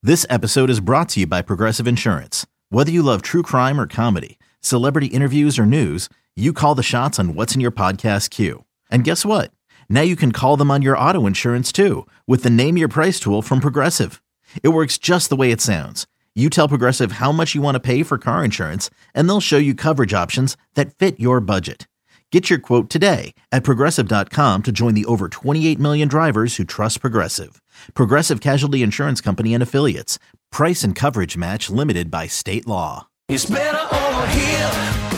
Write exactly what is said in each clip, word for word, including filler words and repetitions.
This episode is brought to you by Progressive Insurance. Whether you love true crime or comedy, celebrity interviews or news, you call the shots on what's in your podcast queue. And guess what? Now you can call them on your auto insurance too with the Name Your Price tool from Progressive. It works just the way it sounds. You tell Progressive how much you want to pay for car insurance, and they'll show you coverage options that fit your budget. Get your quote today at Progressive dot com to join the over twenty-eight million drivers who trust Progressive. Progressive Casualty Insurance Company and Affiliates. Price and coverage match limited by state law. It's better over here.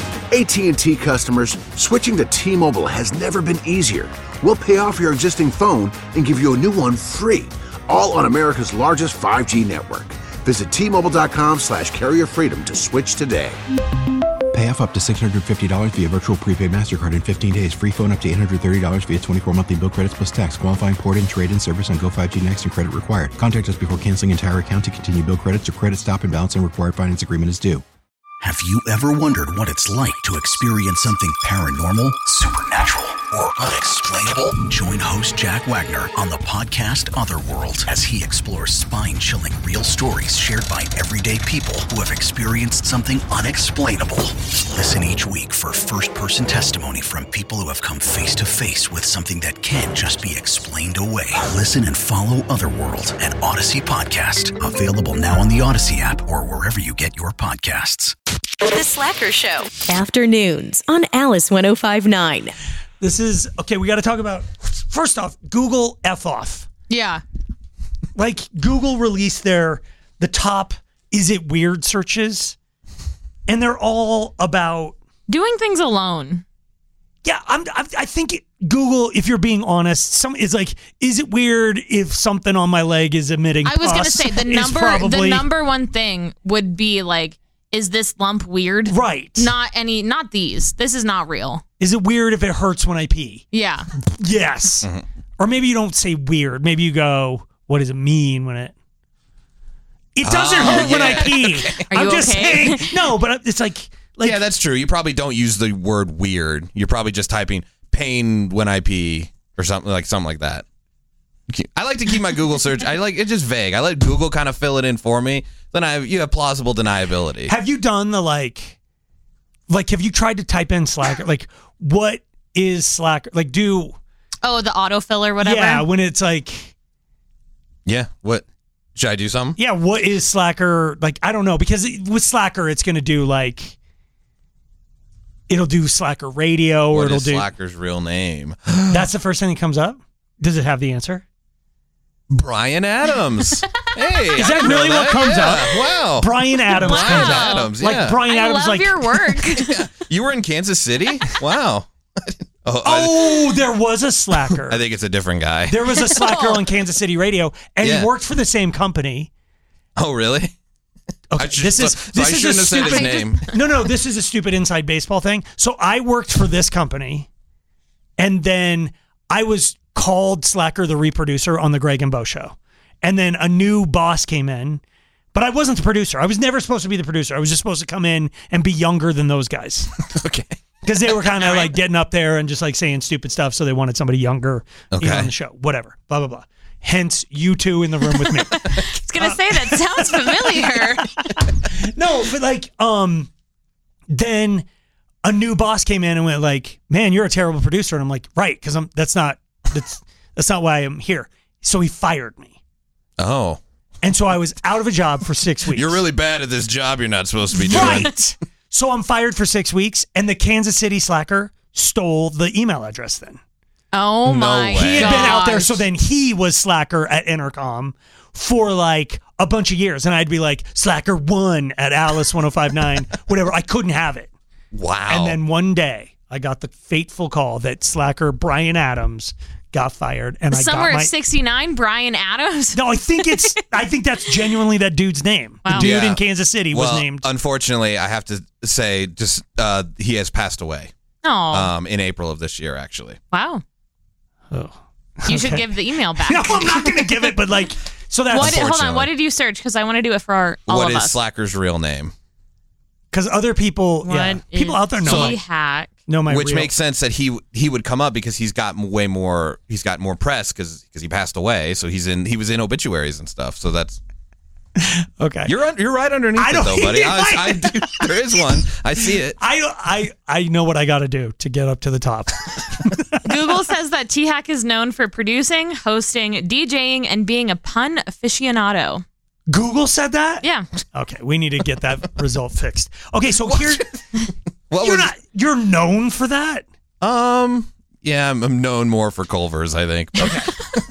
A T and T customers, switching to T-Mobile has never been easier. We'll pay off your existing phone and give you a new one free, all on America's largest five G network. Visit T Mobile dot com slash carrier freedom to switch today. Pay off up to six hundred fifty dollars via virtual prepaid MasterCard in fifteen days. Free phone up to eight hundred thirty dollars via twenty-four monthly bill credits plus tax. Qualifying port-in, trade-in service on Go five G Next and credit required. Contact us before canceling entire account to continue bill credits or credit stop and balance and required finance agreement is due. Have you ever wondered what it's like to experience something paranormal, supernatural, or unexplainable? Join host Jack Wagner on the podcast Otherworld as he explores spine-chilling real stories shared by everyday people who have experienced something unexplainable. Listen each week for first-person testimony from people who have come face-to-face with something that can't just be explained away. Listen and follow Otherworld, an Odyssey podcast. Available now on the Odyssey app or wherever you get your podcasts. The Slacker Show. Afternoons on Alice one oh five point nine. This is, okay, we got to talk about, first off, Google F off. Yeah. Like, Google released their, the top, is it weird searches? And they're all about... doing things alone. Yeah, I'm, I, I think it, Google, if you're being honest, some is like, is it weird if something on my leg is emitting pus? I was going to say, the number, probably, the number one thing would be like, is this lump weird? Right. Not any, not these. This is not real. Is it weird if it hurts when I pee? Yeah. Yes. Mm-hmm. Or maybe you don't say weird. Maybe you go, what does it mean when it... It doesn't oh, hurt yeah. when I pee. Are I'm you just okay? saying, no, but it's like, like... Yeah, that's true. You probably don't use the word weird. You're probably just typing pain when I pee or something like something like that. I like to keep my Google search. I like it's just vague. I let Google kind of fill it in for me. Then I have, you have plausible deniability. Have you done the like, like have you tried to type in Slacker? Like, what is Slacker? Like, do oh the autofill or whatever? Yeah, when it's like, yeah. What should I do? Something? Yeah. What is Slacker? Like, I don't know, because it, with Slacker, it's gonna do like, it'll do Slacker radio, or what it'll is do Slacker's real name. That's the first thing that comes up. Does it have the answer? Brian Adams. Hey, is that really what comes yeah. up? Wow, Brian Adams wow. comes Brian up. Adams, like yeah. Brian I Adams. love like your work. yeah. You were in Kansas City. Wow. oh, oh, there was a Slacker. I think it's a different guy. There was a Slacker on Kansas City radio, and yeah. he worked for the same company. Oh, really? Okay, should, this is so, this so I is shouldn't a have stupid, said his name. No, no, this is a stupid inside baseball thing. So I worked for this company, and then I was called Slacker the reproducer on the Greg and Bo show. And then a new boss came in, but I wasn't the producer. I was never supposed to be the producer. I was just supposed to come in and be younger than those guys. Okay. Because they were kind of like getting up there and just like saying stupid stuff, so they wanted somebody younger okay. you know, on the show. Whatever. Blah, blah, blah. Hence, you two in the room with me. I was going to uh, say, that sounds familiar. No, but like, um, then a new boss came in and went like, man, you're a terrible producer. And I'm like, right, because I'm that's not that's that's not why I'm here. So he fired me. Oh. And so I was out of a job for six weeks. You're really bad at this job you're not supposed to be doing. Right. So I'm fired for six weeks, and the Kansas City Slacker stole the email address then. Oh, no my way. God. He had been out there, so then he was Slacker at Intercom for like a bunch of years. And I'd be like, Slacker one at Alice one oh five point nine, whatever. I couldn't have it. Wow. And then one day, I got the fateful call that Slacker Brian Adams got fired, and I Summer got my of sixty-nine, Brian Adams. No, I think it's. I think that's genuinely that dude's name. Wow. The dude Yeah. in Kansas City well, was named. Unfortunately, I have to say, just uh, he has passed away. Oh, Um, in April of this year, actually. wow. Oh. You should Okay. give the email back. No, I'm not going to give it, but like, so that's What did, hold on. Unfortunately. What did you search? Because I want to do it for our, all What of is us. Slacker's real name? because other people, What yeah, people out there know T my, hack? know my Which real. makes sense that he he would come up because he's got way more. He's got more press because because he passed away. So he's in. He was in obituaries and stuff. So that's Okay. You're un- you're right underneath I it don't- though, buddy. I, I do, there is one. I see it. I I I know what I got to do to get up to the top. Google says that T-Hack is known for producing, hosting, DJing, and being a pun aficionado. Google said that? Yeah. Okay, we need to get that result fixed. Okay, so here What you're was not you're known for that? Um. Yeah, I'm, I'm known more for Culver's, I think. Okay.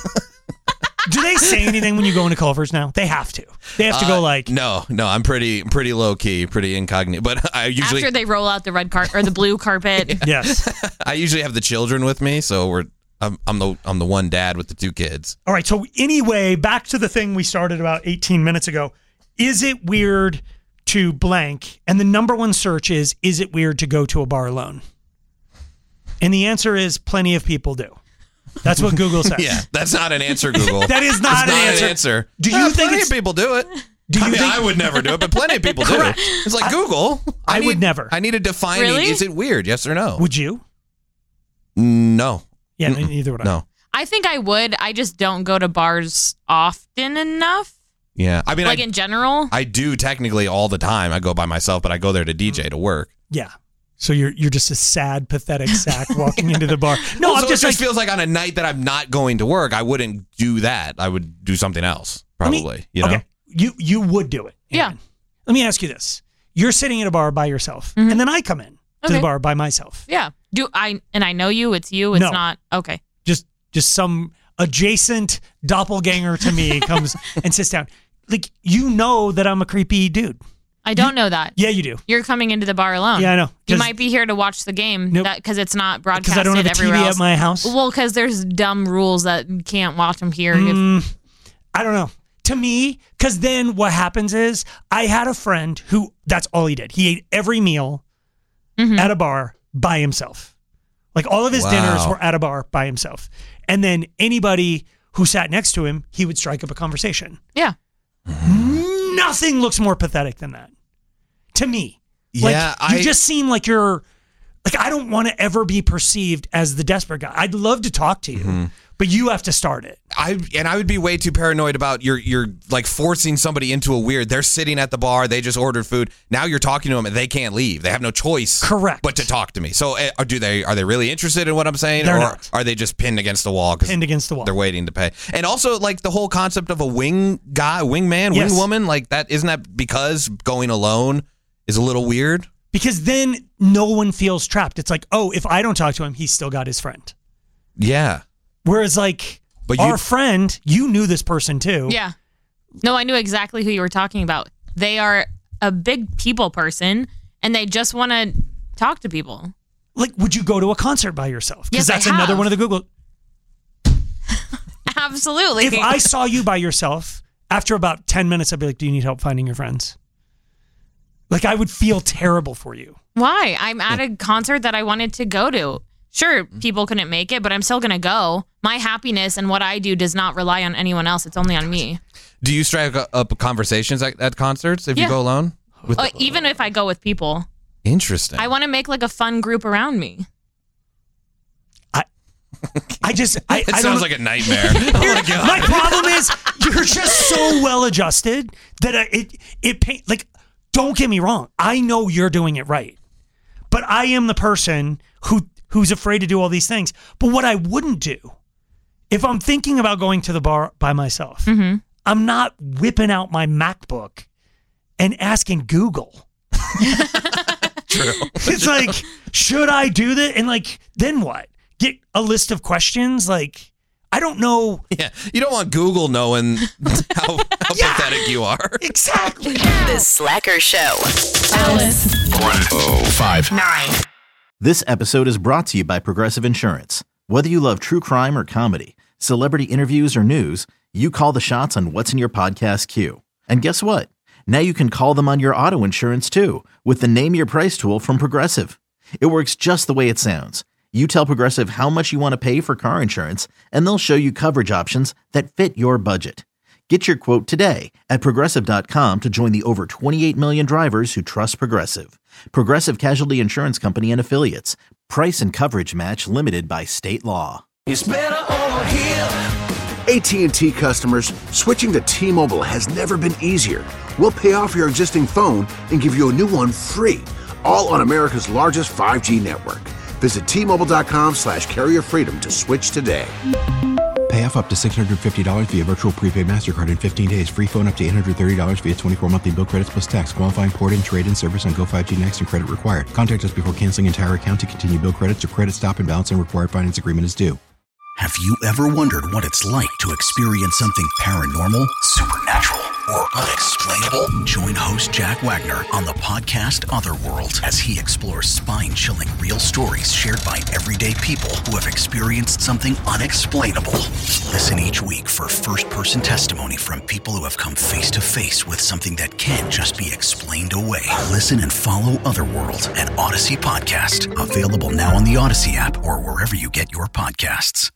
Do they say anything when you go into Culver's now? They have to. They have to Uh, go like no, no. I'm pretty, pretty low key, pretty incognito. But I usually, After they roll out the red carpet or the blue carpet. Yes. I usually have the children with me, so we're. I'm, I'm the, I'm the one dad with the two kids. All right, so anyway, back to the thing we started about eighteen minutes ago. Is it weird to blank? And the number one search is, is it weird to go to a bar alone? And the answer is plenty of people do. That's what Google says. Yeah, that's not an answer, Google. That is not, It's an, not answer. an answer. Do you Uh, think plenty it's, of people do it? do you I mean, think I would never do it, but plenty of people do. Correct. It's like Google. I would need- never. I need a defining. Really? Is it weird? Yes or no? would you? No. Yeah, Mm-mm. neither would I. No. I think I would. I just don't go to bars often enough. Yeah. I mean, Like I, in general. I do technically all the time. I go by myself, but I go there to D J to work. Yeah. So you're you're just a sad, pathetic sack walking into the bar. No, Well, I'm so just it like, just feels like on a night that I'm not going to work, I wouldn't do that. I would do something else, Let me- probably. you know? Okay, you you would do it. Yeah. Aaron. Let me ask you this: you're sitting at a bar by yourself, Mhm. and then I come in to Okay. the bar by myself. Yeah. Do I and I know you, it's you, it's No. not okay. Just just some adjacent doppelganger to me comes and sits down. Like, you know that I'm a creepy dude. I don't know that. Yeah, you do. You're coming into the bar alone. Yeah, I know. You 'Cause- might be here to watch the game Nope. because it's not Because broadcasted I don't have a T V everywhere else. at my house. Well, because there's dumb rules that you can't watch them here. If- Mm, I don't know. To me, because then what happens is I had a friend who that's all he did. He ate every meal Mhm. at a bar by himself. Like all of his Wow. dinners were at a bar by himself. And then anybody who sat next to him, he would strike up a conversation. Yeah. Nothing looks more pathetic than that. To me. Like, Yeah, you I- just seem like you're like, I don't want to ever be perceived as the desperate guy. I'd love to talk to you, Mm-hmm. but you have to start it. I and I would be way too paranoid about you're you're like forcing somebody into a weird. They're sitting at the bar, they just ordered food. Now you're talking to them and they can't leave. They have no choice, Correct. but to talk to me. So, uh, do they are they really interested in what I'm saying, They're or not. are they just pinned against the wall? 'Cause Pinned against the wall. They're waiting to pay. And also, like the whole concept of a wing guy, wing man, Yes. wing woman, like that. Isn't that because going alone is a little weird? Because then no one feels trapped. It's like, oh, if I don't talk to him, he's still got his friend. Yeah. Whereas, like, But our you- friend, you knew this person too. Yeah. No, I knew exactly who you were talking about. They are a big people person and they just want to talk to people. Like, would you go to a concert by yourself? Because Yes, I that's another have. one of the Google. Absolutely. If I saw you by yourself, after about ten minutes, I'd be like, do you need help finding your friends? Like, I would feel terrible for you. Why? I'm at a concert that I wanted to go to. Sure, people couldn't make it, but I'm still going to go. My happiness and what I do does not rely on anyone else. It's only on me. Do you strike up conversations at, at concerts if Yeah. you go alone? With Uh, even if I go with people, Interesting. I want to make like a fun group around me. I just, I, it I sounds don't, like a nightmare. Oh my God. my problem is you're just so well adjusted that I, it, it, pain, like, don't get me wrong. I know you're doing it right, but I am the person who, who's afraid to do all these things. But what I wouldn't do if I'm thinking about going to the bar by myself, Mm-hmm. I'm not whipping out my MacBook and asking Google. True. It's like, should I do that? And like, then what? Get a list of questions? Like, I don't know. Yeah, you don't want Google knowing how, how Yeah. pathetic you are. Exactly. The Slacker Show. Alice. Five. Nine. This episode is brought to you by Progressive Insurance. Whether you love true crime or comedy, celebrity interviews or news, you call the shots on what's in your podcast queue. And guess what? Now you can call them on your auto insurance too with the Name Your Price tool from Progressive. It works just the way it sounds. You tell Progressive how much you want to pay for car insurance, and they'll show you coverage options that fit your budget. Get your quote today at Progressive dot com to join the over twenty-eight million drivers who trust Progressive. Progressive Casualty Insurance Company and Affiliates. Price and coverage match limited by state law. It's better over here. A T and T customers, switching to T-Mobile has never been easier. We'll pay off your existing phone and give you a new one free, all on America's largest five G network. Visit T-Mobile.com slash carrier freedom to switch today. Pay off up to six hundred fifty dollars via virtual prepaid MasterCard in fifteen days. Free phone up to eight hundred thirty dollars via twenty-four monthly bill credits plus tax. Qualifying port-in, trade-in service on Go five G Next and credit required. Contact us before canceling entire account to continue bill credits or credit stop and balance and required finance agreement is due. Have you ever wondered what it's like to experience something paranormal, supernatural, or unexplainable? Join host Jack Wagner on the podcast Otherworld as he explores spine-chilling real stories shared by everyday people who have experienced something unexplainable. Listen each week for first-person testimony from people who have come face-to-face with something that can't just be explained away. Listen and follow Otherworld, an Odyssey podcast. Available now on the Odyssey app or wherever you get your podcasts.